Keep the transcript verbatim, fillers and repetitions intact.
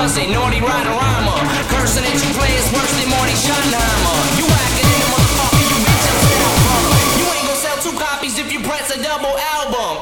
does it, naughty rider rhymer. Cursing at you players worse than Marty Schottenheimer. You acting in the motherfucker, you got yourself. You ain't gonna sell two copies if you press a double album.